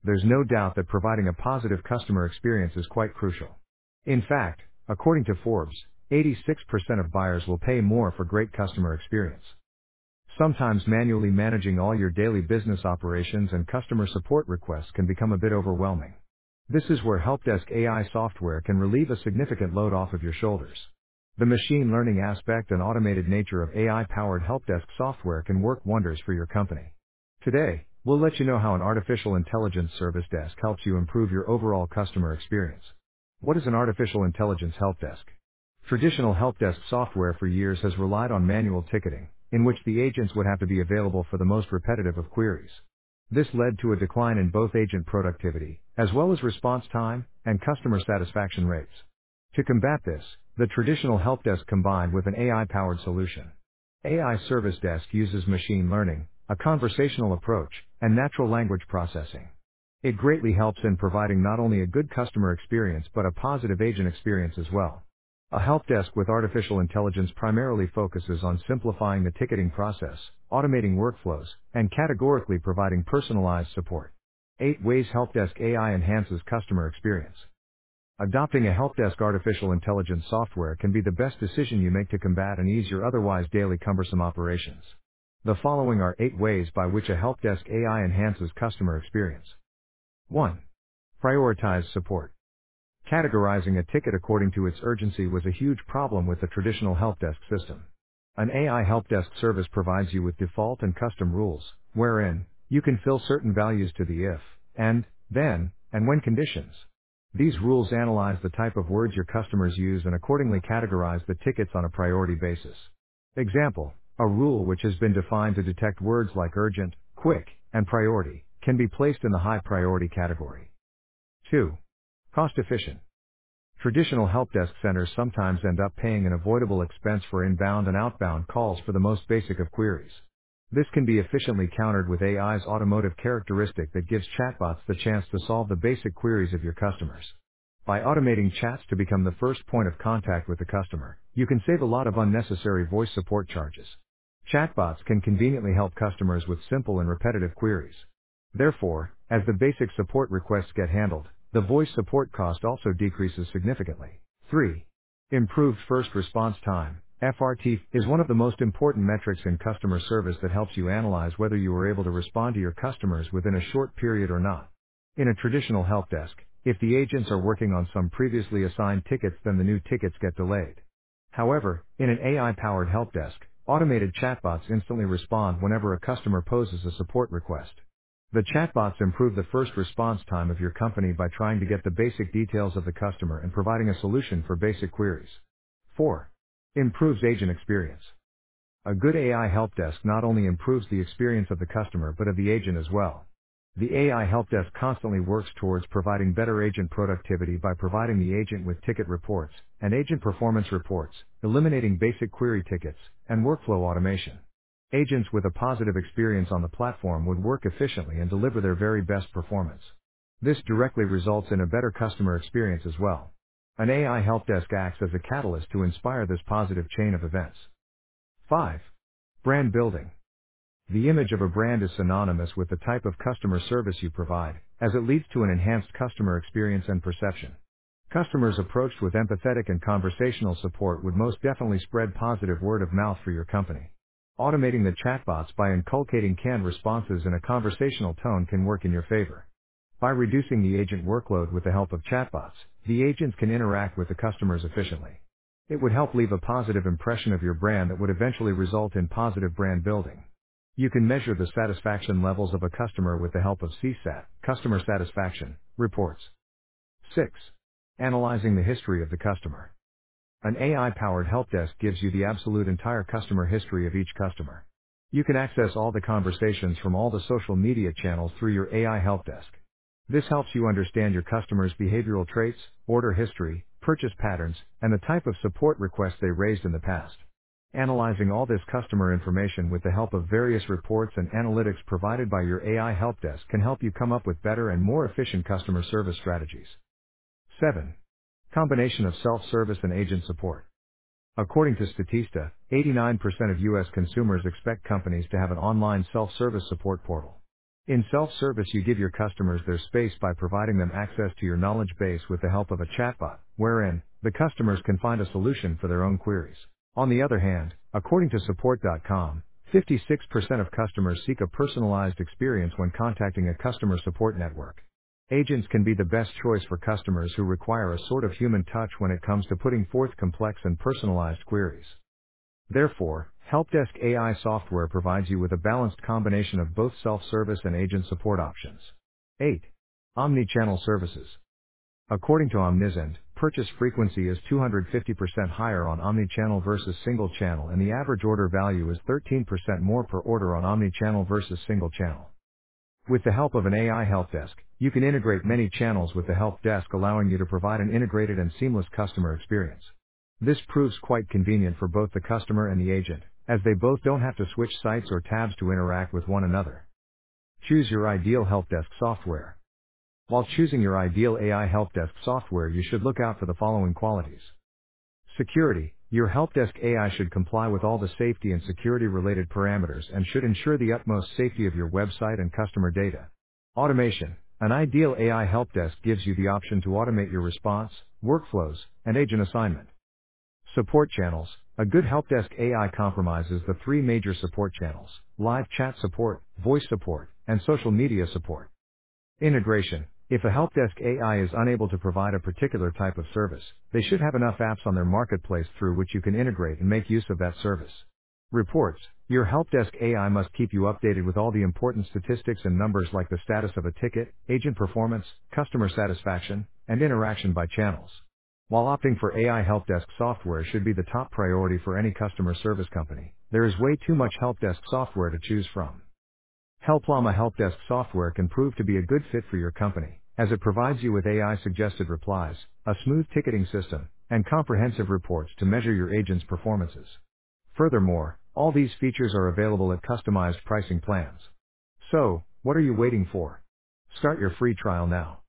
there's no doubt that providing a positive customer experience is quite crucial. In fact, according to Forbes, 86% of buyers will pay more for great customer experience. Sometimes manually managing all your daily business operations and customer support requests can become a bit overwhelming. This is where Helpdesk AI software can relieve a significant load off of your shoulders. The machine learning aspect and automated nature of AI-powered Helpdesk software can work wonders for your company. Today, we'll let you know how an artificial intelligence service desk helps you improve your overall customer experience. What is an artificial intelligence help desk? Traditional help desk software for years has relied on manual ticketing, in which the agents would have to be available for the most repetitive of queries. This led to a decline in both agent productivity, as well as response time, and customer satisfaction rates. To combat this, the traditional help desk combined with an AI-powered solution. AI Service Desk uses machine learning, a conversational approach, and natural language processing. It greatly helps in providing not only a good customer experience but a positive agent experience as well. A help desk with artificial intelligence primarily focuses on simplifying the ticketing process, automating workflows, and categorically providing personalized support. 8 ways Helpdesk AI enhances customer experience. Adopting a Helpdesk artificial intelligence software can be the best decision you make to combat and ease your otherwise daily cumbersome operations. The following are 8 ways by which a Helpdesk AI enhances customer experience. 1. Prioritize support. Categorizing a ticket according to its urgency was a huge problem with the traditional Helpdesk system. An AI Helpdesk service provides you with default and custom rules, wherein you can fill certain values to the if, and, then, and when conditions. These rules analyze the type of words your customers use and accordingly categorize the tickets on a priority basis. Example, a rule which has been defined to detect words like urgent, quick, and priority, can be placed in the high priority category. 2. Cost efficient. Traditional helpdesk centers sometimes end up paying an avoidable expense for inbound and outbound calls for the most basic of queries. This can be efficiently countered with AI's automotive characteristic that gives chatbots the chance to solve the basic queries of your customers. By automating chats to become the first point of contact with the customer, you can save a lot of unnecessary voice support charges. Chatbots can conveniently help customers with simple and repetitive queries. Therefore, as the basic support requests get handled, the voice support cost also decreases significantly. 3. Improved first response time. FRT is one of the most important metrics in customer service that helps you analyze whether you were able to respond to your customers within a short period or not. In a traditional help desk, if the agents are working on some previously assigned tickets, then the new tickets get delayed. However, in an AI-powered help desk, automated chatbots instantly respond whenever a customer poses a support request. The chatbots improve the first response time of your company by trying to get the basic details of the customer and providing a solution for basic queries. 4. Improves agent experience. A good AI helpdesk not only improves the experience of the customer but of the agent as well. The AI helpdesk constantly works towards providing better agent productivity by providing the agent with ticket reports and agent performance reports, eliminating basic query tickets, and workflow automation. Agents with a positive experience on the platform would work efficiently and deliver their very best performance. This directly results in a better customer experience as well. An AI helpdesk acts as a catalyst to inspire this positive chain of events. 5. Brand building. The image of a brand is synonymous with the type of customer service you provide, as it leads to an enhanced customer experience and perception. Customers approached with empathetic and conversational support would most definitely spread positive word of mouth for your company. Automating the chatbots by inculcating canned responses in a conversational tone can work in your favor. By reducing the agent workload with the help of chatbots, the agents can interact with the customers efficiently. It would help leave a positive impression of your brand that would eventually result in positive brand building. You can measure the satisfaction levels of a customer with the help of CSAT, customer satisfaction, reports. 6. Analyzing the history of the customer. An AI-powered helpdesk gives you the absolute entire customer history of each customer. You can access all the conversations from all the social media channels through your AI helpdesk. This helps you understand your customers' behavioral traits, order history, purchase patterns, and the type of support requests they raised in the past. Analyzing all this customer information with the help of various reports and analytics provided by your AI helpdesk can help you come up with better and more efficient customer service strategies. 7. Combination of self-service and agent support. According to Statista, 89% of U.S. consumers expect companies to have an online self-service support portal. In self-service, you give your customers their space by providing them access to your knowledge base with the help of a chatbot, wherein the customers can find a solution for their own queries. On the other hand, according to support.com, 56% of customers seek a personalized experience when contacting a customer support network. Agents can be the best choice for customers who require a sort of human touch when it comes to putting forth complex and personalized queries. Therefore, Helpdesk AI software provides you with a balanced combination of both self-service and agent support options. 8. Omnichannel services. According to Omnisend, purchase frequency is 250% higher on omnichannel versus single channel, and the average order value is 13% more per order on omnichannel versus single channel. With the help of an AI helpdesk, you can integrate many channels with the help desk, allowing you to provide an integrated and seamless customer experience. This proves quite convenient for both the customer and the agent, as they both don't have to switch sites or tabs to interact with one another. Choose your ideal helpdesk software. While choosing your ideal AI helpdesk software, you should look out for the following qualities. Security. Your helpdesk AI should comply with all the safety and security related parameters and should ensure the utmost safety of your website and customer data. Automation. An ideal AI helpdesk gives you the option to automate your response, workflows, and agent assignment. Support channels. A good helpdesk AI compromises the three major support channels: live chat support, voice support, and social media support. Integration. If a helpdesk AI is unable to provide a particular type of service, they should have enough apps on their marketplace through which you can integrate and make use of that service. Reports. Your helpdesk AI must keep you updated with all the important statistics and numbers like the status of a ticket, agent performance, customer satisfaction, and interaction by channels. While opting for AI helpdesk software should be the top priority for any customer service company, there is way too much helpdesk software to choose from. Helplama helpdesk software can prove to be a good fit for your company, as it provides you with AI suggested replies, a smooth ticketing system, and comprehensive reports to measure your agent's performances. Furthermore, all these features are available at customized pricing plans. So, what are you waiting for? Start your free trial now.